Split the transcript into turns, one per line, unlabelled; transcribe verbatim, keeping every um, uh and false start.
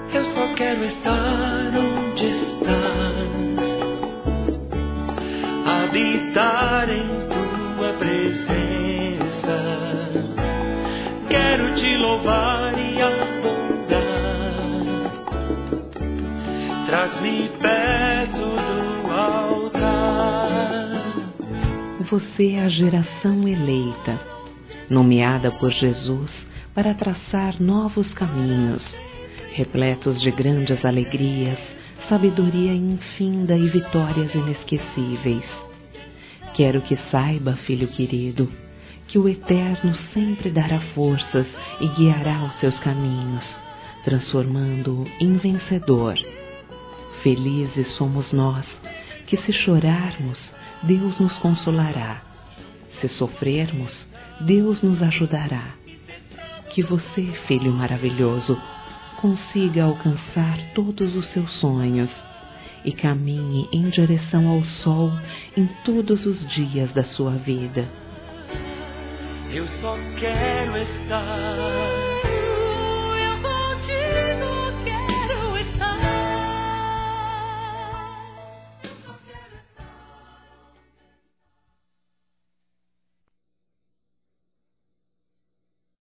Eu só quero estar onde estás, habitar em tua presença. Quero te louvar e adorar. Traz-me perto do altar.
Você é a geração eleita, nomeada por Jesus para traçar novos caminhos, repletos de grandes alegrias, sabedoria infinda e vitórias inesquecíveis. Quero que saiba, filho querido, que o Eterno sempre dará forças e guiará os seus caminhos, transformando-o em vencedor. Felizes somos nós, que se chorarmos, Deus nos consolará. Se sofrermos, Deus nos ajudará. Que você, filho maravilhoso, consiga alcançar todos os seus sonhos e caminhe em direção ao sol em todos os dias da sua vida.
Eu só quero estar